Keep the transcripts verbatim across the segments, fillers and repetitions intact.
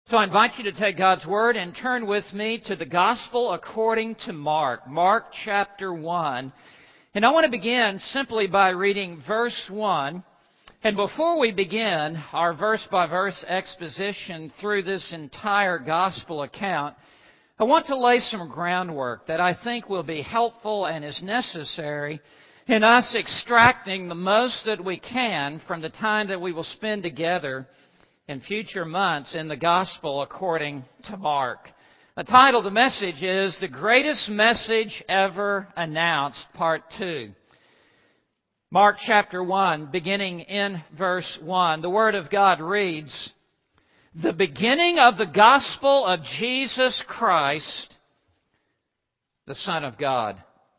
So I invite you to take God's Word and turn with me to the Gospel according to Mark, Mark chapter one. And I want to begin simply by reading verse one. And before we begin our verse-by-verse exposition through this entire Gospel account, I want to lay some groundwork that I think will be helpful and is necessary in us extracting the most that we can from the time that we will spend together in future months in the Gospel according to Mark. The title of the message is The Greatest Message Ever Announced, Part two. Mark chapter one, beginning in verse one. The Word of God reads, "The beginning of the Gospel of Jesus Christ, the Son of God."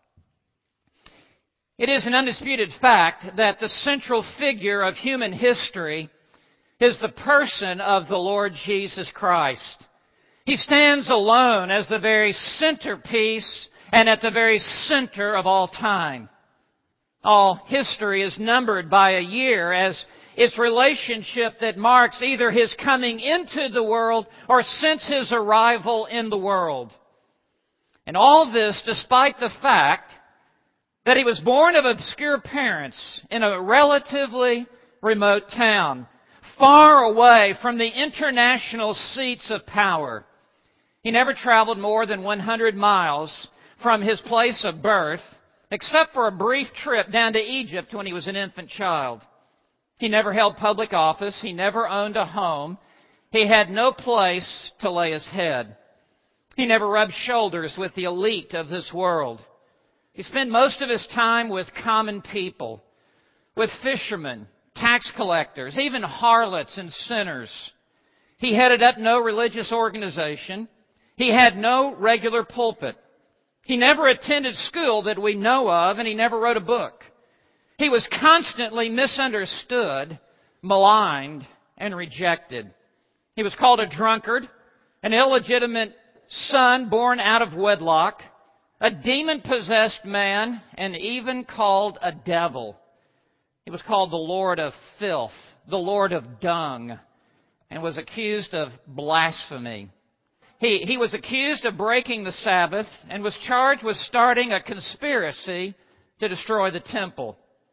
It is an undisputed fact that the central figure of human history is the person of the Lord Jesus Christ. He stands alone as the very centerpiece and at the very center of all time. All history is numbered by a year as its relationship that marks either His coming into the world or since His arrival in the world. And all this despite the fact that He was born of obscure parents in a relatively remote town, far away from the international seats of power. He never traveled more than one hundred miles from his place of birth, except for a brief trip down to Egypt when he was an infant child. He never held public office. He never owned a home. He had no place to lay his head. He never rubbed shoulders with the elite of this world. He spent most of his time with common people, with fishermen, tax collectors, even harlots and sinners. He headed up no religious organization. He had no regular pulpit. He never attended school that we know of, and he never wrote a book. He was constantly misunderstood, maligned, and rejected. He was called a drunkard, an illegitimate son born out of wedlock, a demon-possessed man, and even called a devil. He was called the Lord of Filth, the Lord of Dung, and was accused of blasphemy. He, he was accused of breaking the Sabbath and was charged with starting a conspiracy to destroy the temple.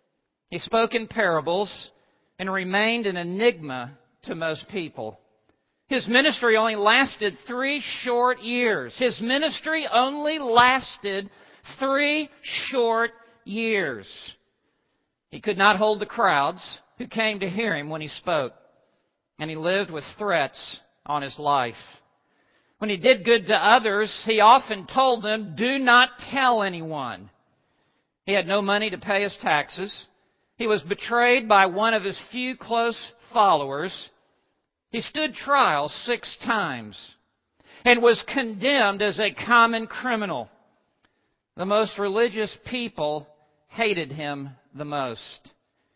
He spoke in parables and remained an enigma to most people. His ministry only lasted three short years. His ministry only lasted three short years. He could not hold the crowds who came to hear him when he spoke, and he lived with threats on his life. When he did good to others, he often told them, "Do not tell anyone." He had no money to pay his taxes. He was betrayed by one of his few close followers. He stood trial six times and was condemned as a common criminal. The most religious people hated him the most.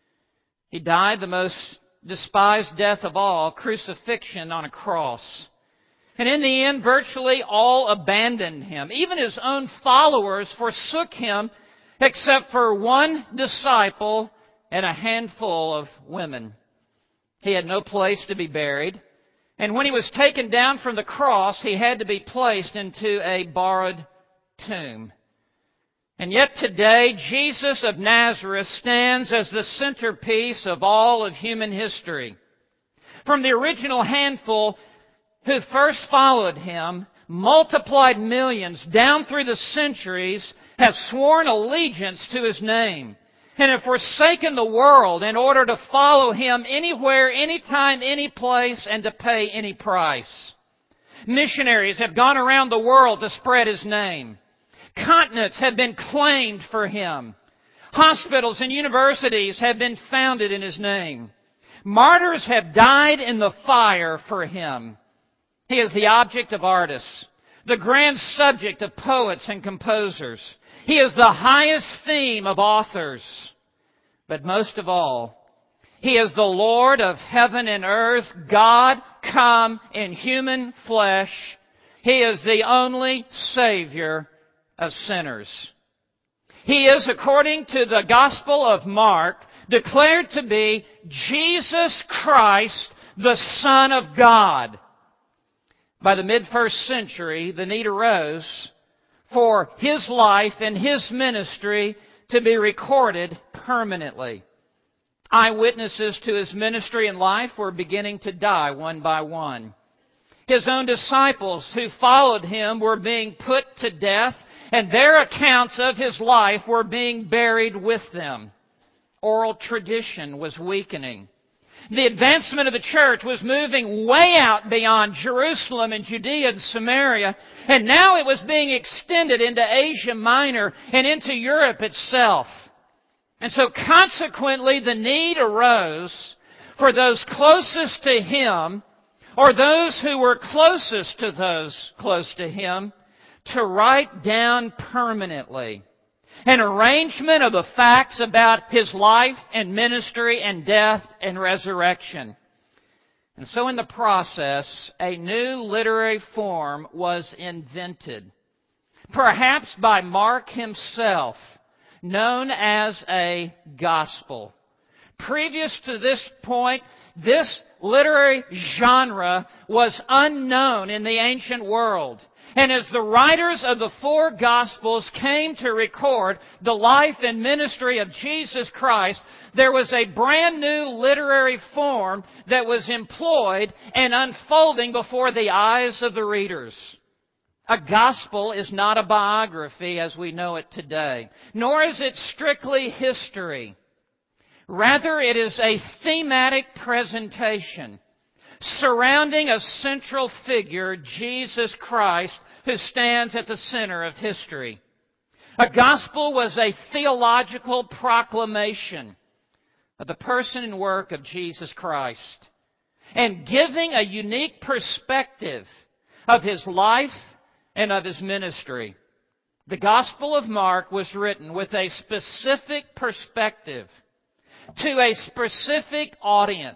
He died the most despised death of all, crucifixion on a cross. And in the end, virtually all abandoned him. Even his own followers forsook him, except for one disciple and a handful of women. He had no place to be buried. And when he was taken down from the cross, he had to be placed into a borrowed tomb. And yet today, Jesus of Nazareth stands as the centerpiece of all of human history. From the original handful who first followed him, multiplied millions down through the centuries have sworn allegiance to his name and have forsaken the world in order to follow him anywhere, anytime, any place, and to pay any price. Missionaries have gone around the world to spread his name. Continents have been claimed for him. Hospitals and universities have been founded in his name. Martyrs have died in the fire for him. He is the object of artists, the grand subject of poets and composers. He is the highest theme of authors. But most of all, He is the Lord of heaven and earth, God come in human flesh. He is the only Savior of sinners. He is, according to the Gospel of Mark, declared to be Jesus Christ, the Son of God. By the mid-first century, the need arose for His life and His ministry to be recorded permanently. Eyewitnesses to His ministry and life were beginning to die one by one. His own disciples who followed Him were being put to death, and their accounts of His life were being buried with them. Oral tradition was weakening. The advancement of the church was moving way out beyond Jerusalem and Judea and Samaria, and now it was being extended into Asia Minor and into Europe itself. And so consequently, the need arose for those closest to Him, or those who were closest to those close to Him, to write down permanently an arrangement of the facts about His life and ministry and death and resurrection. And so in the process, a new literary form was invented, perhaps by Mark himself, known as a gospel. Previous to this point, this literary genre was unknown in the ancient world. And as the writers of the four Gospels came to record the life and ministry of Jesus Christ, there was a brand new literary form that was employed and unfolding before the eyes of the readers. A gospel is not a biography as we know it today, nor is it strictly history. Rather, it is a thematic presentation surrounding a central figure, Jesus Christ, who stands at the center of history. A gospel was a theological proclamation of the person and work of Jesus Christ, and giving a unique perspective of His life and of His ministry. The Gospel of Mark was written with a specific perspective to a specific audience,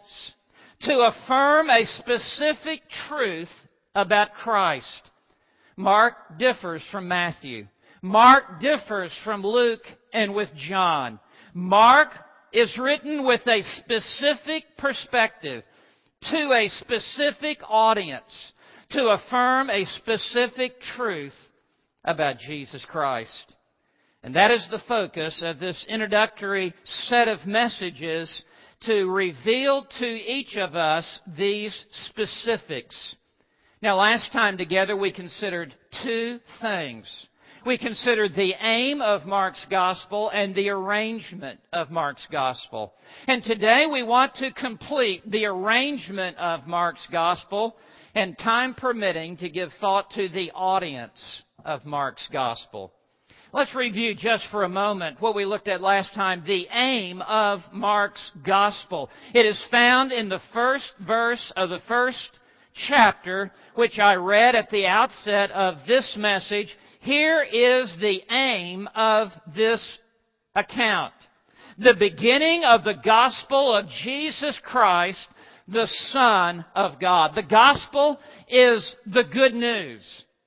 to affirm a specific truth about Christ. Mark differs from Matthew. Mark differs from Luke and with John. Mark is written with a specific perspective to a specific audience to affirm a specific truth about Jesus Christ. And that is the focus of this introductory set of messages, to reveal to each of us these specifics. Now, last time together we considered two things. We considered the aim of Mark's Gospel and the arrangement of Mark's Gospel. And today we want to complete the arrangement of Mark's Gospel, and time permitting, to give thought to the audience of Mark's Gospel. Let's review just for a moment what we looked at last time, the aim of Mark's Gospel. It is found in the first verse of the first chapter, which I read at the outset of this message. Here is the aim of this account. The beginning of the gospel of Jesus Christ, the Son of God. The gospel is the good news.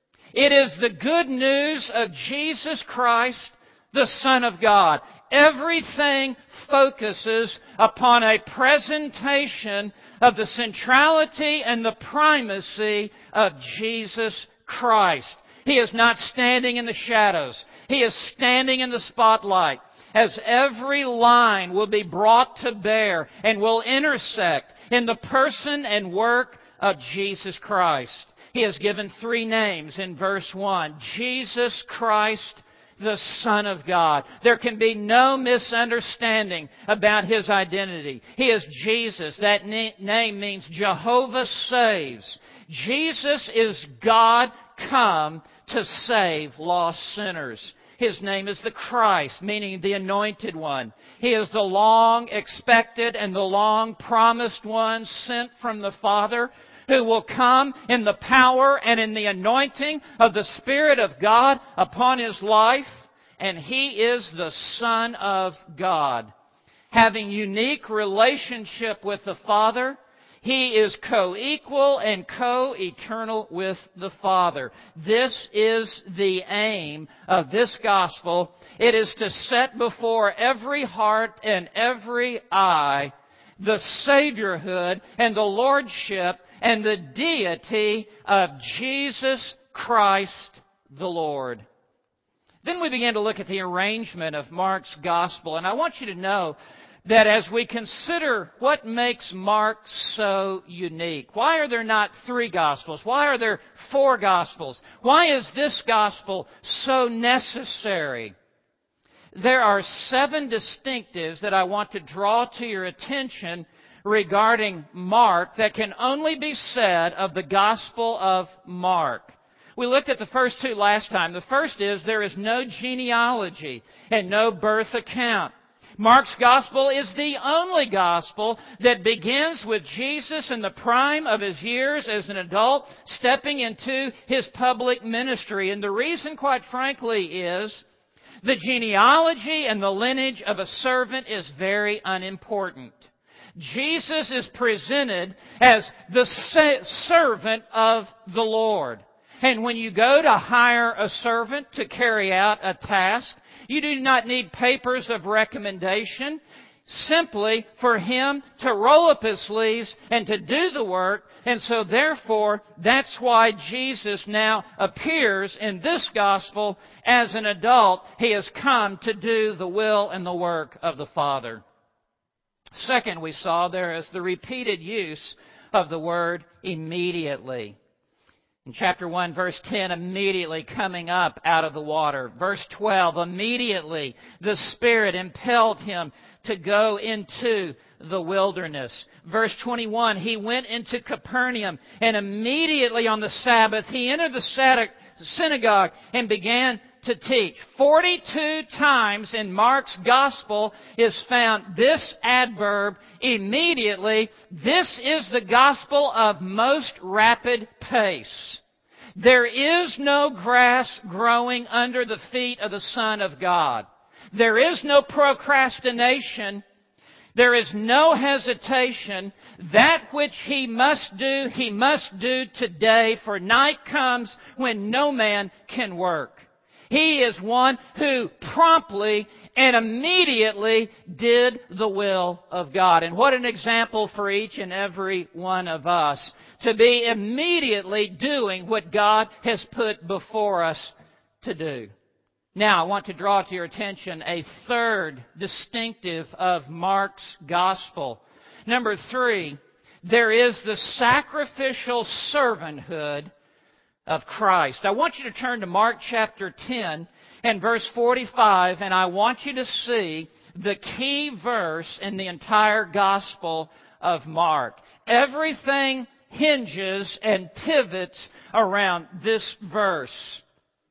It is the good news of Jesus Christ, the Son of God. Everything focuses upon a presentation of the centrality and the primacy of Jesus Christ. He is not standing in the shadows. He is standing in the spotlight, as every line will be brought to bear and will intersect in the person and work of Jesus Christ. He has given three names in verse one. Jesus Christ, the Son of God. There can be no misunderstanding about His identity. He is Jesus. That na- name means Jehovah saves. Jesus is God come to save lost sinners. His name is the Christ, meaning the Anointed One. He is the long expected and the long promised one sent from the Father, who will come in the power and in the anointing of the Spirit of God upon His life. And He is the Son of God. Having unique relationship with the Father, He is co-equal and co-eternal with the Father. This is the aim of this gospel. It is to set before every heart and every eye the Saviorhood and the Lordship and the deity of Jesus Christ the Lord. Then we began to look at the arrangement of Mark's Gospel, and I want you to know that as we consider what makes Mark so unique, why are there not three Gospels? Why are there four Gospels? Why is this Gospel so necessary? There are seven distinctives that I want to draw to your attention regarding Mark that can only be said of the Gospel of Mark. We looked at the first two last time. The first is there is no genealogy and no birth account. Mark's Gospel is the only Gospel that begins with Jesus in the prime of His years as an adult, stepping into His public ministry. And the reason, quite frankly, is the genealogy and the lineage of a servant is very unimportant. Jesus is presented as the servant of the Lord. And when you go to hire a servant to carry out a task, you do not need papers of recommendation, simply for him to roll up his sleeves and to do the work. And so therefore, that's why Jesus now appears in this gospel as an adult. He has come to do the will and the work of the Father. Second, we saw there is the repeated use of the word immediately. In chapter one, verse ten, immediately coming up out of the water. Verse twelve, immediately the Spirit impelled him to go into the wilderness. Verse twenty-one, he went into Capernaum, and immediately on the Sabbath he entered the synagogue and began to teach. Forty-two times in Mark's Gospel is found this adverb, immediately. This is the Gospel of most rapid pace. There is no grass growing under the feet of the Son of God. There is no procrastination. There is no hesitation. That which He must do, He must do today, for night comes when no man can work. He is one who promptly and immediately did the will of God. And what an example for each and every one of us to be immediately doing what God has put before us to do. Now, I want to draw to your attention a third distinctive of Mark's Gospel. Number three, there is the sacrificial servanthood of Christ. I want you to turn to Mark chapter ten and verse forty-five, and I want you to see the key verse in the entire Gospel of Mark. Everything hinges and pivots around this verse.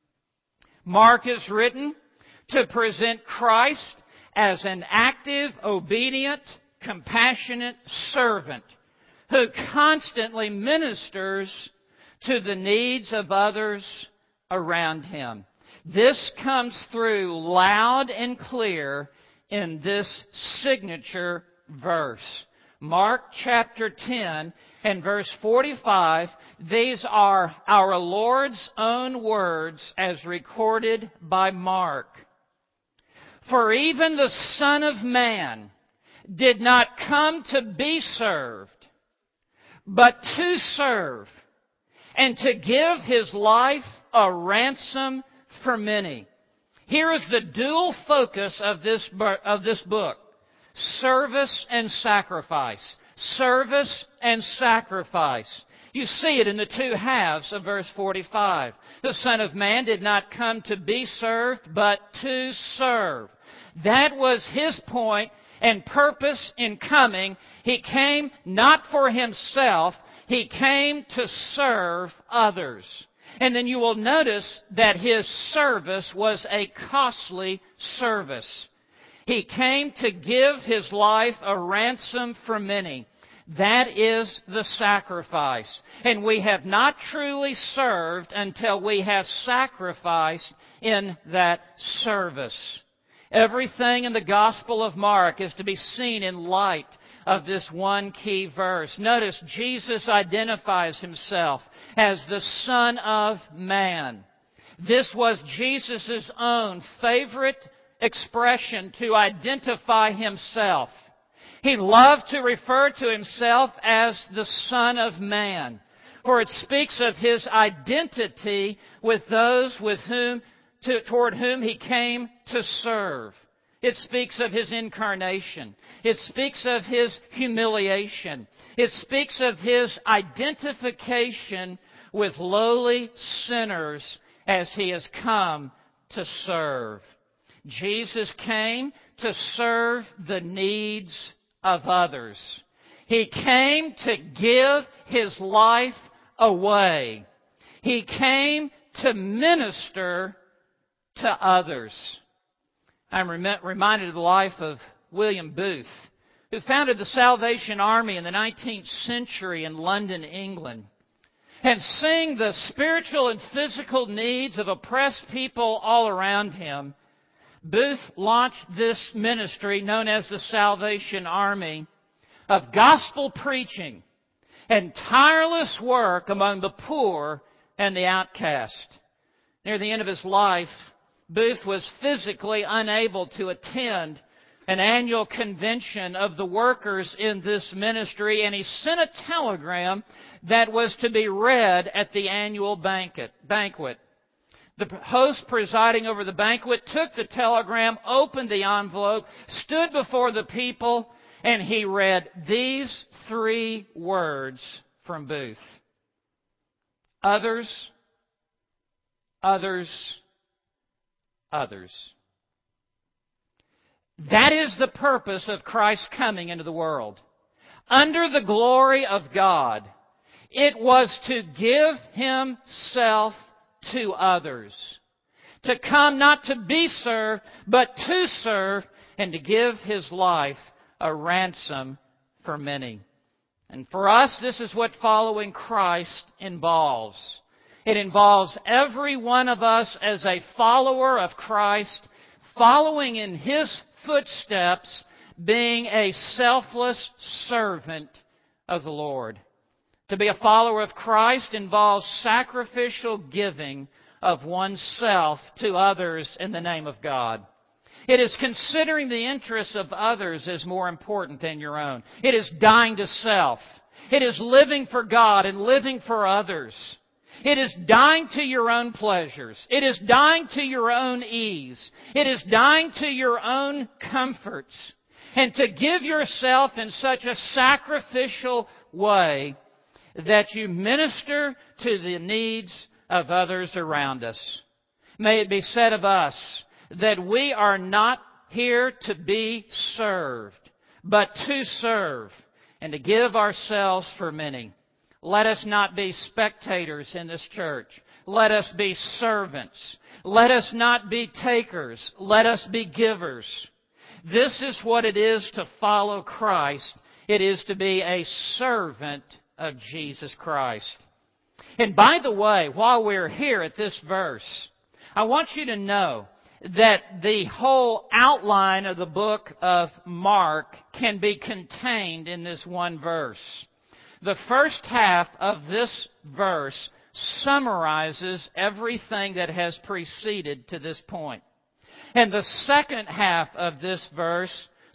Mark is written to present Christ as an active, obedient, compassionate servant who constantly ministers to the needs of others around him. This comes through loud and clear in this signature verse. Mark chapter ten and verse forty-five, these are our Lord's own words as recorded by Mark. For even the Son of Man did not come to be served, but to serve, and to give His life a ransom for many. Here is the dual focus of this, of this book. Service and sacrifice. Service and sacrifice. You see it in the two halves of verse forty-five. The Son of Man did not come to be served, but to serve. That was His point and purpose in coming. He came not for Himself. He came to serve others. And then you will notice that His service was a costly service. He came to give His life a ransom for many. That is the sacrifice. And we have not truly served until we have sacrificed in that service. Everything in the Gospel of Mark is to be seen in light of this one key verse. Notice Jesus identifies Himself as the Son of Man. This was Jesus' own favorite expression to identify Himself. He loved to refer to Himself as the Son of Man, for it speaks of His identity with those with whom, to, toward whom He came to serve. It speaks of His incarnation. It speaks of His humiliation. It speaks of His identification with lowly sinners as He has come to serve. Jesus came to serve the needs of others. He came to give His life away. He came to minister to others. I'm rem- reminded of the life of William Booth, who founded the Salvation Army in the nineteenth century in London, England. And seeing the spiritual and physical needs of oppressed people all around him, Booth launched this ministry known as the Salvation Army of gospel preaching and tireless work among the poor and the outcast. Near the end of his life, Booth was physically unable to attend an annual convention of the workers in this ministry, and he sent a telegram that was to be read at the annual banquet. banquet. The host presiding over the banquet took the telegram, opened the envelope, stood before the people, and he read these three words from Booth. Others, others, others. That is the purpose of Christ coming into the world. Under the glory of God, it was to give Himself to others. To come not to be served, but to serve, and to give His life a ransom for many. And for us, this is what following Christ involves. It involves every one of us as a follower of Christ, following in His footsteps, being a selfless servant of the Lord. To be a follower of Christ involves sacrificial giving of oneself to others in the name of God. It is considering the interests of others as more important than your own. It is dying to self. It is living for God and living for others. It is dying to your own pleasures. It is dying to your own ease. It is dying to your own comforts. And to give yourself in such a sacrificial way that you minister to the needs of others around us. May it be said of us that we are not here to be served, but to serve and to give ourselves for many. Let us not be spectators in this church. Let us be servants. Let us not be takers. Let us be givers. This is what it is to follow Christ. It is to be a servant of Jesus Christ. And by the way, while we're here at this verse, I want you to know that the whole outline of the book of Mark can be contained in this one verse. The first half of this verse summarizes everything that has preceded to this point. And the second half of this verse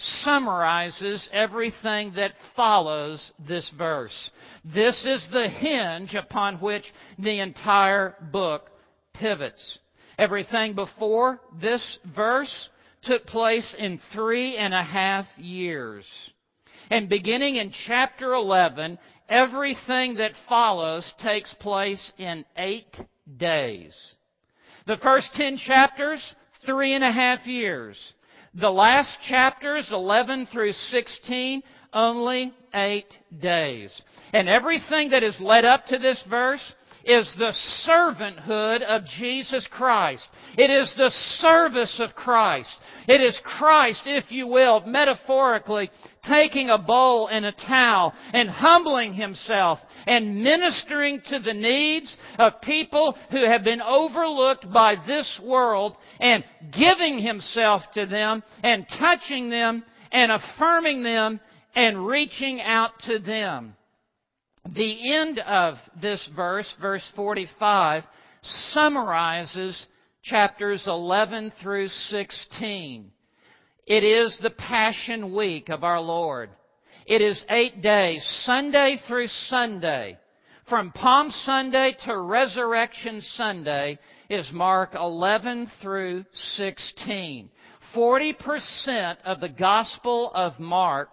summarizes everything that follows this verse. This is the hinge upon which the entire book pivots. Everything before this verse took place in three and a half years. And beginning in chapter eleven, everything that follows takes place in eight days. The first ten chapters, three and a half years. The last chapters, eleven through sixteen, only eight days. And everything that is led up to this verse is the servanthood of Jesus Christ. It is the service of Christ. It is Christ, if you will, metaphorically, taking a bowl and a towel and humbling Himself and ministering to the needs of people who have been overlooked by this world and giving Himself to them and touching them and affirming them and reaching out to them. The end of this verse, verse forty-five, summarizes chapters eleven through sixteen. It is the Passion Week of our Lord. It is eight days, Sunday through Sunday. From Palm Sunday to Resurrection Sunday is Mark eleven through sixteen. Forty percent of the Gospel of Mark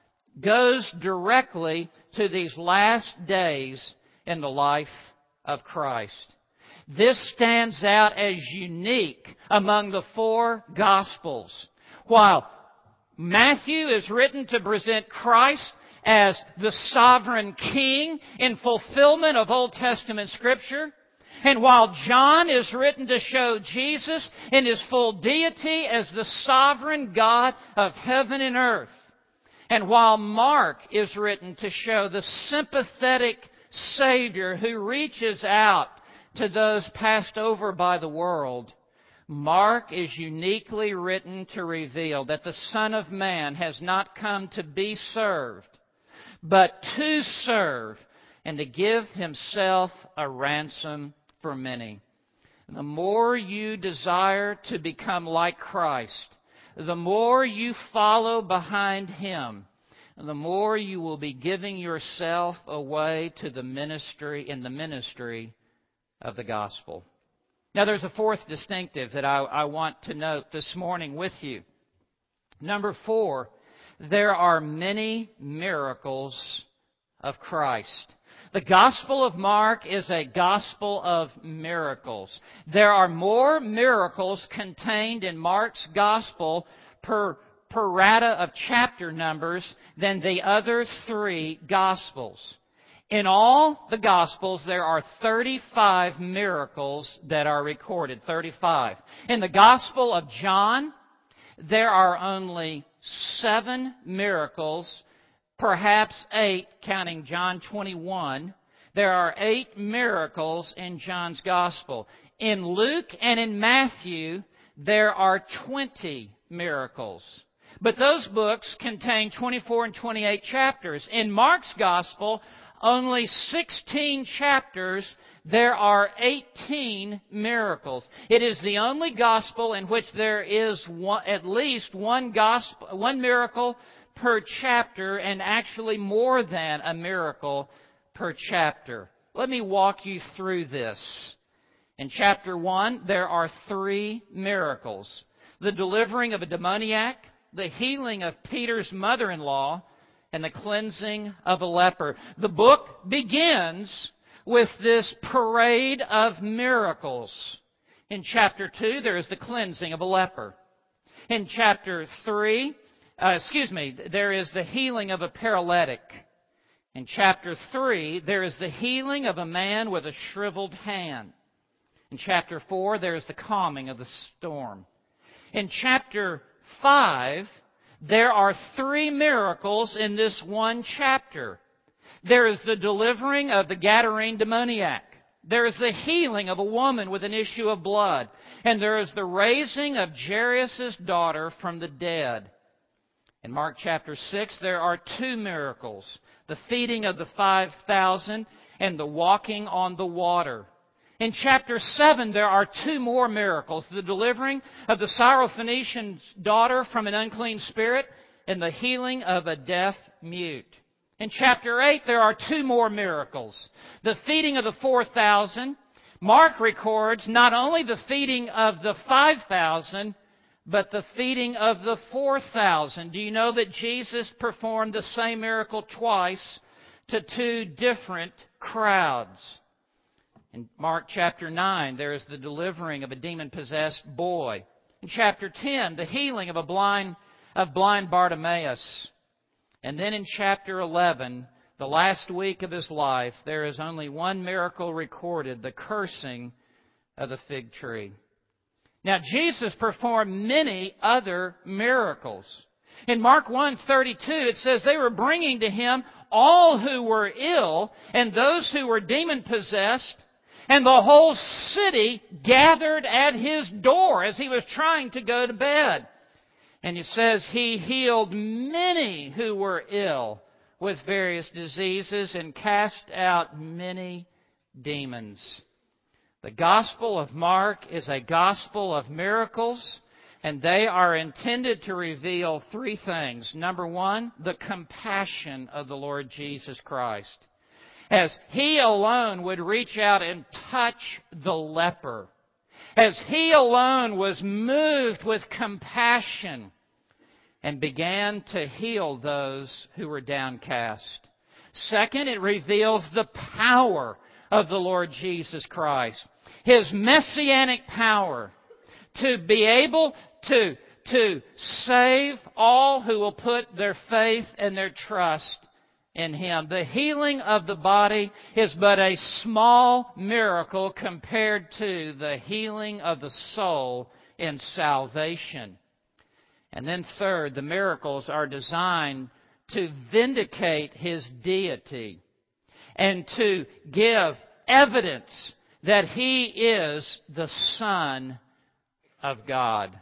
goes directly to these last days in the life of Christ. This stands out as unique among the four Gospels. While Matthew is written to present Christ as the sovereign king in fulfillment of Old Testament Scripture, and while John is written to show Jesus in His full deity as the sovereign God of heaven and earth, and while Mark is written to show the sympathetic Savior who reaches out to those passed over by the world, Mark is uniquely written to reveal that the Son of Man has not come to be served, but to serve and to give Himself a ransom for many. The more you desire to become like Christ, the more you follow behind Him, the more you will be giving yourself away to the ministry in the ministry of the gospel. Now, there's a fourth distinctive that I, I want to note this morning with you. Number four, there are many miracles of Christ. The Gospel of Mark is a gospel of miracles. There are more miracles contained in Mark's gospel per, per rata of chapter numbers than the other three gospels. In all the Gospels, there are thirty-five miracles that are recorded. thirty-five. In the Gospel of John, there are only seven miracles, perhaps eight, counting John twenty-one. There are eight miracles in John's Gospel. In Luke and in Matthew, there are twenty miracles. But those books contain twenty-four and twenty-eight chapters. In Mark's Gospel, only sixteen chapters, there are eighteen miracles. It is the only gospel in which there is one, at least one gospel, one miracle per chapter, and actually more than a miracle per chapter. Let me walk you through this. In chapter one, there are three miracles: the delivering of a demoniac, the healing of Peter's mother-in-law, and the cleansing of a leper. The book begins with this parade of miracles. In chapter two, there is the cleansing of a leper. In chapter three, uh, excuse me, there is the healing of a paralytic. In chapter three, there is the healing of a man with a shriveled hand. In chapter four, there is the calming of the storm. In chapter five, there are three miracles in this one chapter. There is the delivering of the Gadarene demoniac. There is the healing of a woman with an issue of blood. And there is the raising of Jairus' daughter from the dead. In Mark chapter six, there are two miracles: the feeding of the five thousand and the walking on the water. In chapter seven, there are two more miracles: the delivering of the Syrophoenician's daughter from an unclean spirit and the healing of a deaf mute. In chapter eight, there are two more miracles: the feeding of the four thousand. Mark records not only the feeding of the five thousand, but the feeding of the four thousand. Do you know that Jesus performed the same miracle twice to two different crowds? In Mark chapter nine, there is the delivering of a demon-possessed boy. In chapter ten, the healing of a blind of blind Bartimaeus. And then in chapter eleven, the last week of his life, there is only one miracle recorded: the cursing of the fig tree. Now, Jesus performed many other miracles. In Mark one thirty-two, it says they were bringing to Him all who were ill and those who were demon-possessed, and the whole city gathered at His door as He was trying to go to bed. And it says He healed many who were ill with various diseases and cast out many demons. The Gospel of Mark is a gospel of miracles. And they are intended to reveal three things. Number one, the compassion of the Lord Jesus Christ. As He alone would reach out and touch the leper. As He alone was moved with compassion and began to heal those who were downcast. Second, it reveals the power of the Lord Jesus Christ. His messianic power to be able to, to save all who will put their faith and their trust in Him. The healing of the body is but a small miracle compared to the healing of the soul in salvation. And then third, the miracles are designed to vindicate His deity and to give evidence that He is the Son of God.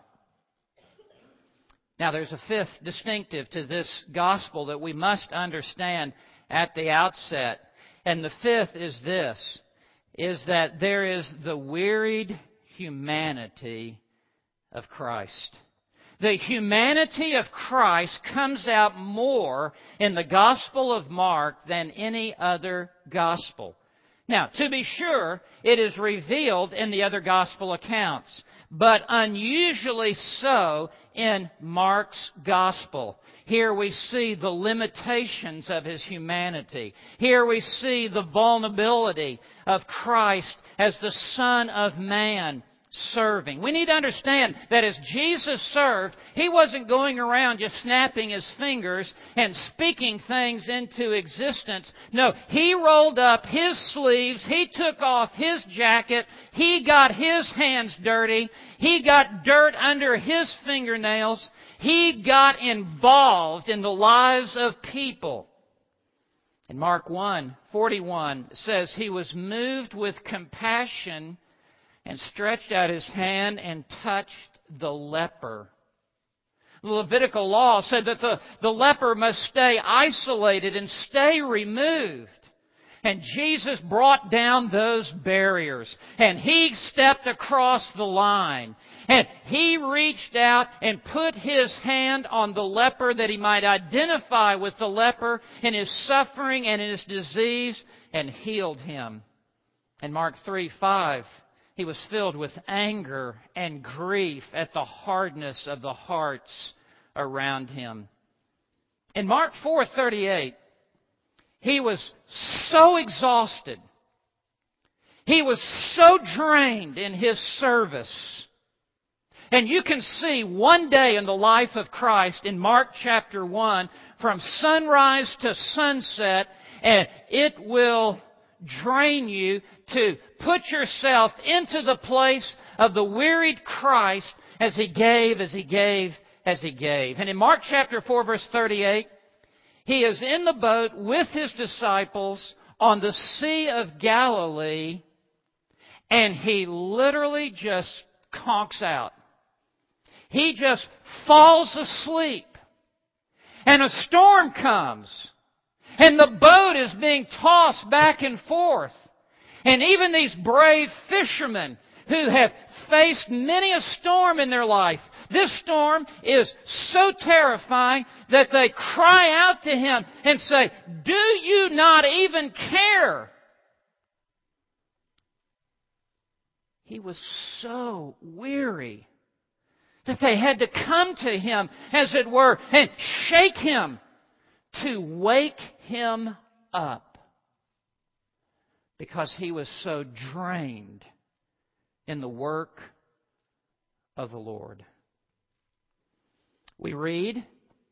Now, there's a fifth distinctive to this gospel that we must understand at the outset. And the fifth is this, is that there is the wearied humanity of Christ. The humanity of Christ comes out more in the Gospel of Mark than any other gospel. Now, to be sure, it is revealed in the other gospel accounts, but unusually so in Mark's gospel. Here we see the limitations of His humanity. Here we see the vulnerability of Christ as the Son of Man serving. We need to understand that as Jesus served, He wasn't going around just snapping His fingers and speaking things into existence. No, He rolled up His sleeves, He took off His jacket, He got His hands dirty, He got dirt under His fingernails, He got involved in the lives of people. In Mark one forty-one, it says, He was moved with compassion and stretched out His hand and touched the leper. The Levitical law said that the, the leper must stay isolated and stay removed. And Jesus brought down those barriers. And He stepped across the line. And He reached out and put His hand on the leper that He might identify with the leper in his suffering and in his disease and healed him. In Mark three five, He was filled with anger and grief at the hardness of the hearts around Him. In Mark four thirty-eight, He was so exhausted. He was so drained in His service. And you can see one day in the life of Christ in Mark chapter one, from sunrise to sunset, and it will drain you to put yourself into the place of the wearied Christ as He gave, as He gave, as He gave. And in Mark chapter four verse thirty-eight, He is in the boat with His disciples on the Sea of Galilee, and He literally just conks out. He just falls asleep. And a storm comes. And the boat is being tossed back and forth. And even these brave fishermen who have faced many a storm in their life, this storm is so terrifying that they cry out to Him and say, "Do you not even care?" He was so weary that they had to come to Him, as it were, and shake Him to wake Him up, because He was so drained in the work of the Lord. We read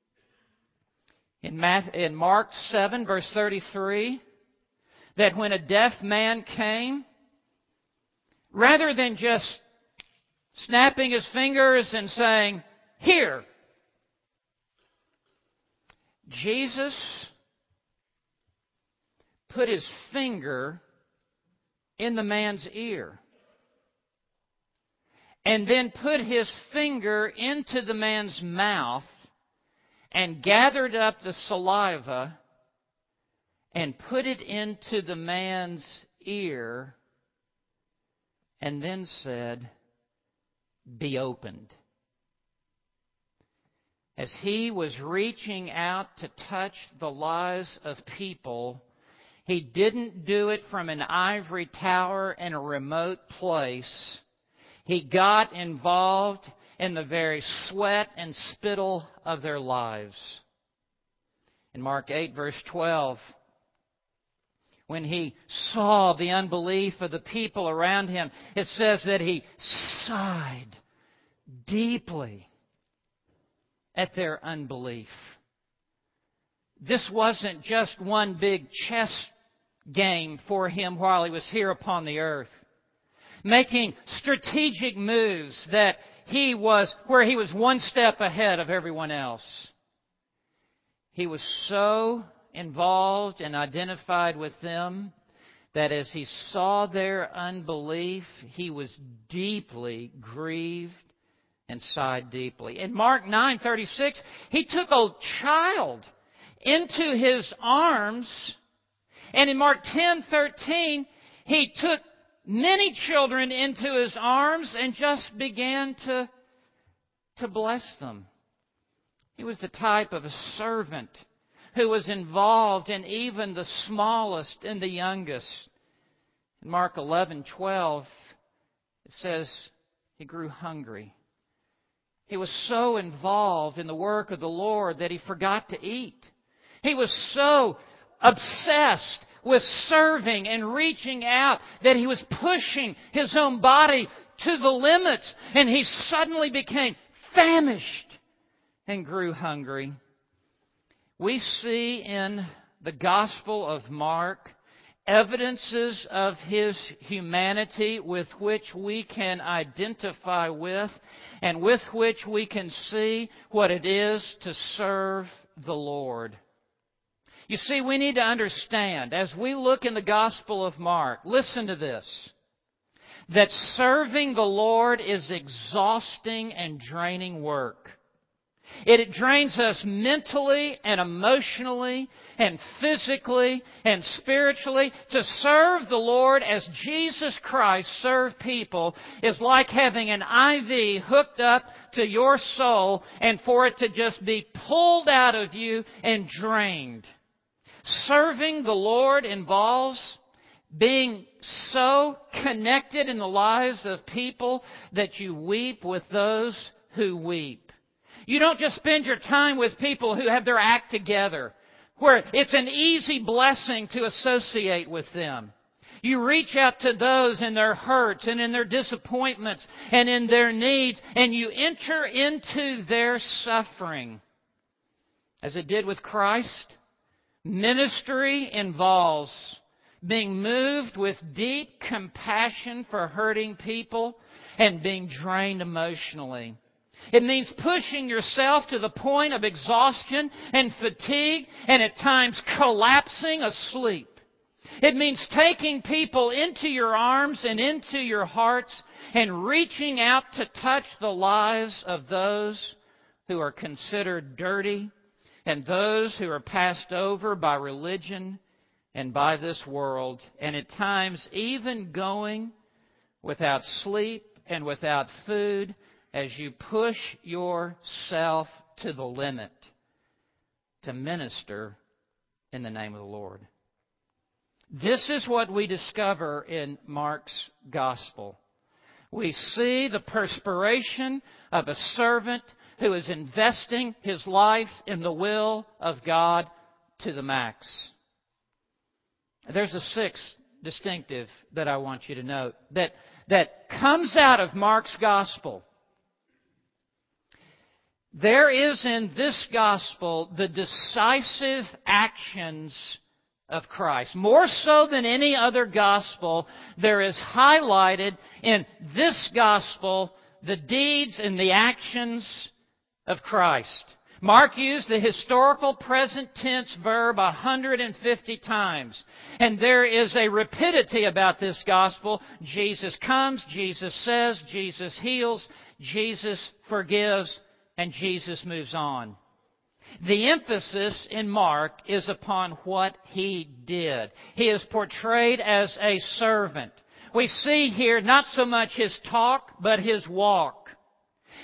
in Mark seven verse thirty-three that when a deaf man came, rather than just snapping his fingers and saying, "Here," Jesus put His finger in the man's ear and then put His finger into the man's mouth and gathered up the saliva and put it into the man's ear and then said, "Be opened." as He was reaching out to touch the lives of people, He didn't do it from an ivory tower in a remote place. He got involved in the very sweat and spittle of their lives. In Mark eight, verse twelve, when He saw the unbelief of the people around Him, it says that He sighed deeply at their unbelief. This wasn't just one big chess game for Him while He was here upon the earth, making strategic moves that He was, where He was one step ahead of everyone else. He was so involved and identified with them that as He saw their unbelief, He was deeply grieved and sighed deeply. In Mark nine thirty-six, He took a child into His arms. And in Mark ten thirteen, He took many children into His arms and just began to, to bless them. He was the type of a servant who was involved in even the smallest and the youngest. In Mark eleven twelve, it says He grew hungry. He was so involved in the work of the Lord that He forgot to eat. He was so obsessed with serving and reaching out that He was pushing His own body to the limits, and He suddenly became famished and grew hungry. We see in the Gospel of Mark evidences of His humanity with which we can identify with and with which we can see what it is to serve the Lord. You see, we need to understand, as we look in the Gospel of Mark, listen to this, that serving the Lord is exhausting and draining work. It drains us mentally and emotionally and physically and spiritually. To serve the Lord as Jesus Christ served people is like having an I V hooked up to your soul and for it to just be pulled out of you and drained. Serving the Lord involves being so connected in the lives of people that you weep with those who weep. You don't just spend your time with people who have their act together, where it's an easy blessing to associate with them. You reach out to those in their hurts and in their disappointments and in their needs, and you enter into their suffering. As it did with Christ, ministry involves being moved with deep compassion for hurting people and being drained emotionally. It means pushing yourself to the point of exhaustion and fatigue and at times collapsing asleep. It means taking people into your arms and into your hearts and reaching out to touch the lives of those who are considered dirty and those who are passed over by religion and by this world, and at times even going without sleep and without food as you push yourself to the limit to minister in the name of the Lord. This is what we discover in Mark's Gospel. We see the perspiration of a servant who is investing his life in the will of God to the max. There's a sixth distinctive that I want you to note that, that comes out of Mark's Gospel. There is in this Gospel the decisive actions of Christ. More so than any other Gospel, there is highlighted in this Gospel the deeds and the actions of Christ. Mark used the historical present tense verb one hundred fifty times. And there is a rapidity about this Gospel. Jesus comes, Jesus says, Jesus heals, Jesus forgives, and Jesus moves on. The emphasis in Mark is upon what He did. He is portrayed as a servant. We see here not so much His talk, but His walk.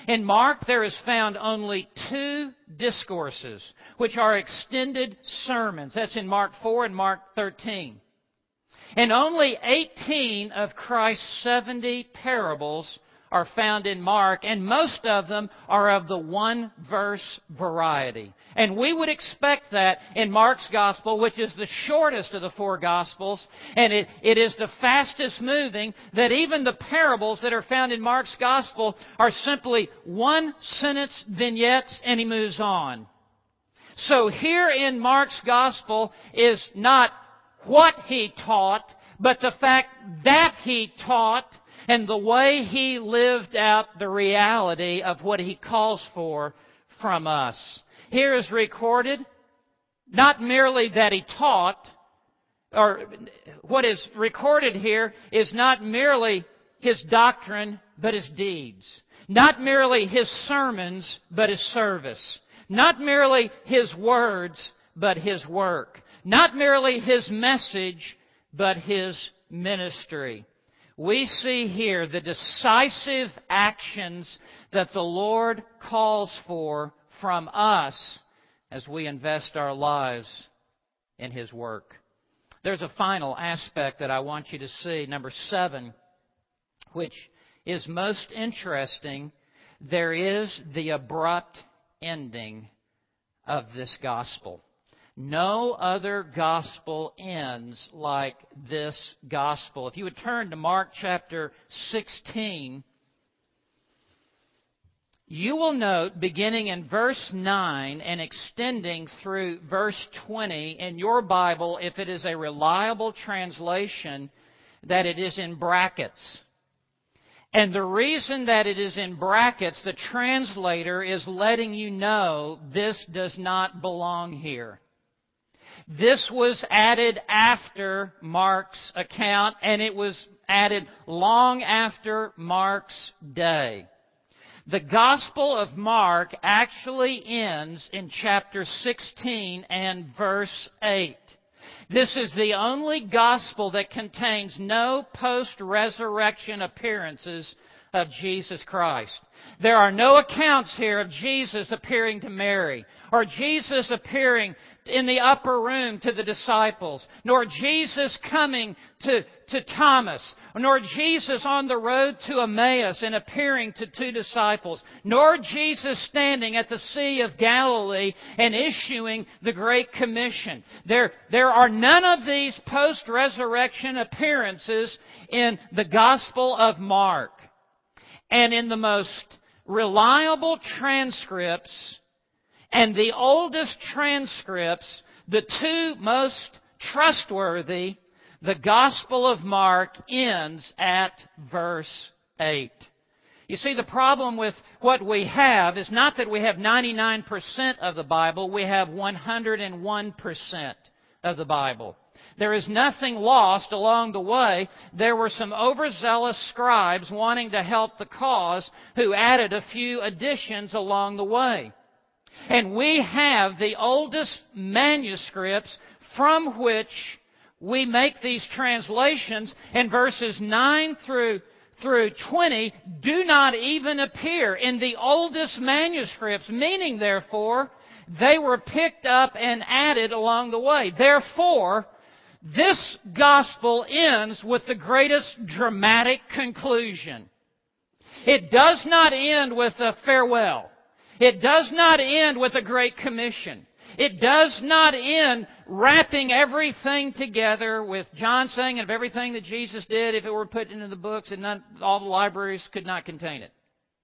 In Mark, there is found only two discourses, which are extended sermons. That's in Mark four and Mark thirteen. And only eighteen of Christ's seventy parables are found in Mark, and most of them are of the one-verse variety. And we would expect that in Mark's Gospel, which is the shortest of the four Gospels, and it, it is the fastest moving, that even the parables that are found in Mark's Gospel are simply one-sentence vignettes, and he moves on. So here in Mark's Gospel is not what he taught, but the fact that he taught, and the way he lived out the reality of what he calls for from us. Here is recorded not merely that he taught, or what is recorded here is not merely his doctrine, but his deeds. Not merely his sermons, but his service. Not merely his words, but his work. Not merely his message, but his ministry. We see here the decisive actions that the Lord calls for from us as we invest our lives in His work. There's a final aspect that I want you to see, number seven, which is most interesting. There is the abrupt ending of this gospel. No other gospel ends like this gospel. If you would turn to Mark chapter sixteen, you will note, beginning in verse nine and extending through verse twenty in your Bible, if it is a reliable translation, that it is in brackets. And the reason that it is in brackets, the translator is letting you know this does not belong here. This was added after Mark's account, and it was added long after Mark's day. The Gospel of Mark actually ends in chapter sixteen and verse eight. This is the only Gospel that contains no post-resurrection appearances of Jesus Christ. There are no accounts here of Jesus appearing to Mary, or Jesus appearing in the upper room to the disciples, nor Jesus coming to, to Thomas, nor Jesus on the road to Emmaus and appearing to two disciples, nor Jesus standing at the Sea of Galilee and issuing the Great Commission. There, there are none of these post-resurrection appearances in the Gospel of Mark. And in the most reliable transcripts and the oldest transcripts, the two most trustworthy, the Gospel of Mark ends at verse eight. You see, the problem with what we have is not that we have ninety-nine percent of the Bible, we have one hundred one percent of the Bible. There is nothing lost along the way. There were some overzealous scribes wanting to help the cause who added a few additions along the way. And we have the oldest manuscripts from which we make these translations, and verses nine through through twenty do not even appear in the oldest manuscripts, meaning, therefore, they were picked up and added along the way. Therefore, this gospel ends with the greatest dramatic conclusion. It does not end with a farewell. It does not end with a great commission. It does not end wrapping everything together with John saying of everything that Jesus did, if it were put into the books, and none, all the libraries could not contain it.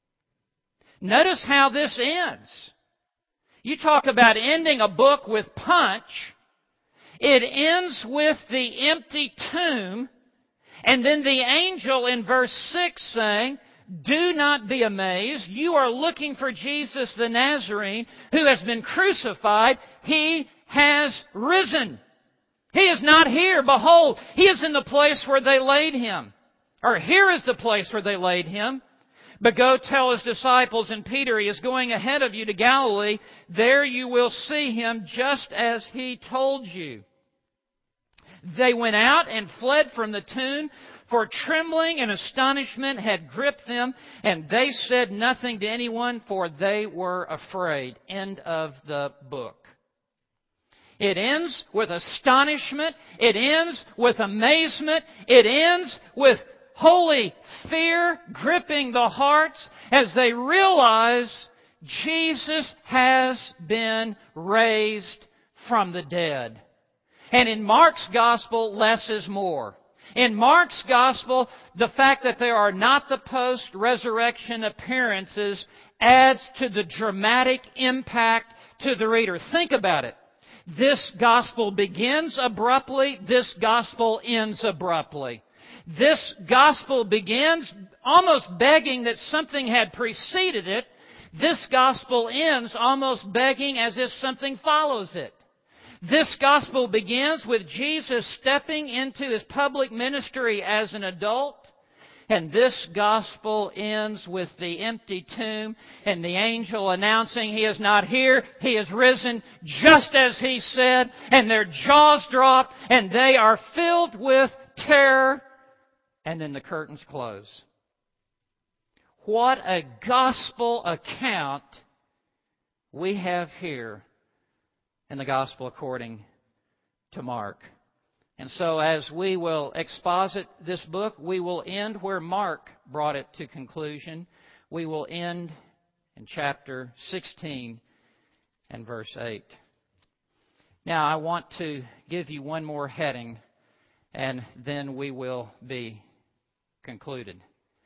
Notice how this ends. You talk about ending a book with punch. It ends with the empty tomb, and then the angel in verse six saying, "Do not be amazed. You are looking for Jesus the Nazarene, who has been crucified. He has risen. He is not here. Behold, He is in the place where they laid Him." Or here is the place where they laid Him. "But go tell His disciples and Peter, He is going ahead of you to Galilee. There you will see Him just as He told you." They went out and fled from the tomb, For trembling and astonishment had gripped them, and they said nothing to anyone, for they were afraid. End of the book. It ends with astonishment. It ends with amazement. It ends with holy fear gripping the hearts as they realize Jesus has been raised from the dead. And in Mark's Gospel, less is more. In Mark's Gospel, the fact that there are not the post-resurrection appearances adds to the dramatic impact to the reader. Think about it. This Gospel begins abruptly. This Gospel ends abruptly. This Gospel begins almost begging that something had preceded it. This Gospel ends almost begging as if something follows it. This Gospel begins with Jesus stepping into His public ministry as an adult. And this Gospel ends with the empty tomb and the angel announcing He is not here, He is risen, just as He said. And their jaws drop and they are filled with terror. And then the curtains close. What a Gospel account we have here in the Gospel according to Mark. And so as we will exposit this book, we will end where Mark brought it to conclusion. We will end in chapter sixteen and verse eight. Now I want to give you one more heading, and then we will be concluded.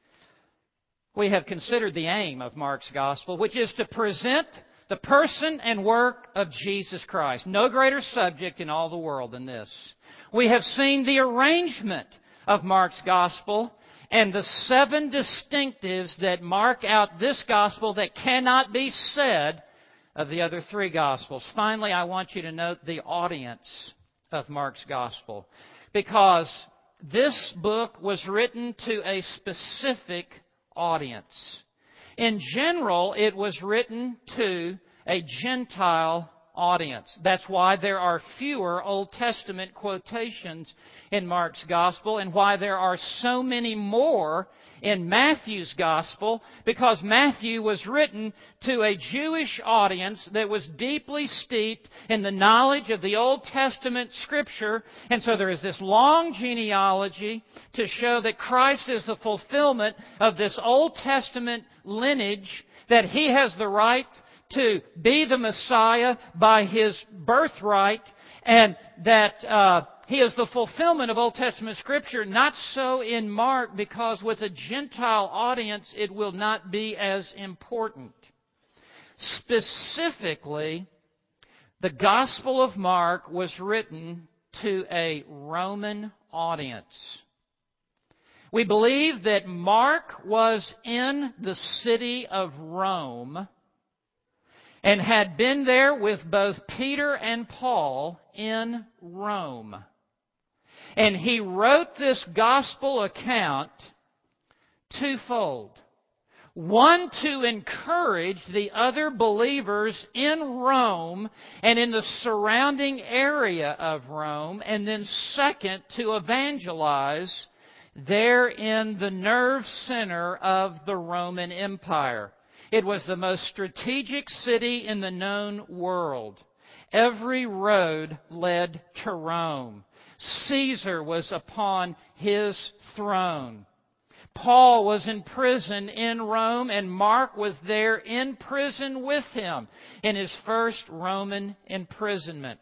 We have considered the aim of Mark's Gospel, which is to present the person and work of Jesus Christ. No greater subject in all the world than this. We have seen the arrangement of Mark's Gospel and the seven distinctives that mark out this Gospel that cannot be said of the other three Gospels. Finally, I want you to note the audience of Mark's Gospel, because this book was written to a specific audience. In general, it was written to a Gentile audience. That's why there are fewer Old Testament quotations in Mark's Gospel, and why there are so many more in Matthew's Gospel, because Matthew was written to a Jewish audience that was deeply steeped in the knowledge of the Old Testament Scripture. And so there is this long genealogy to show that Christ is the fulfillment of this Old Testament lineage, that He has the right to be the Messiah by His birthright, and that uh, He is the fulfillment of Old Testament Scripture. Not so in Mark, because with a Gentile audience it will not be as important. Specifically, the Gospel of Mark was written to a Roman audience. We believe that Mark was in the city of Rome and had been there with both Peter and Paul in Rome. And he wrote this gospel account twofold. One, to encourage the other believers in Rome and in the surrounding area of Rome. And then second, to evangelize there in the nerve center of the Roman Empire. It was the most strategic city in the known world. Every road led to Rome. Caesar was upon his throne. Paul was in prison in Rome, and Mark was there in prison with him in his first Roman imprisonment.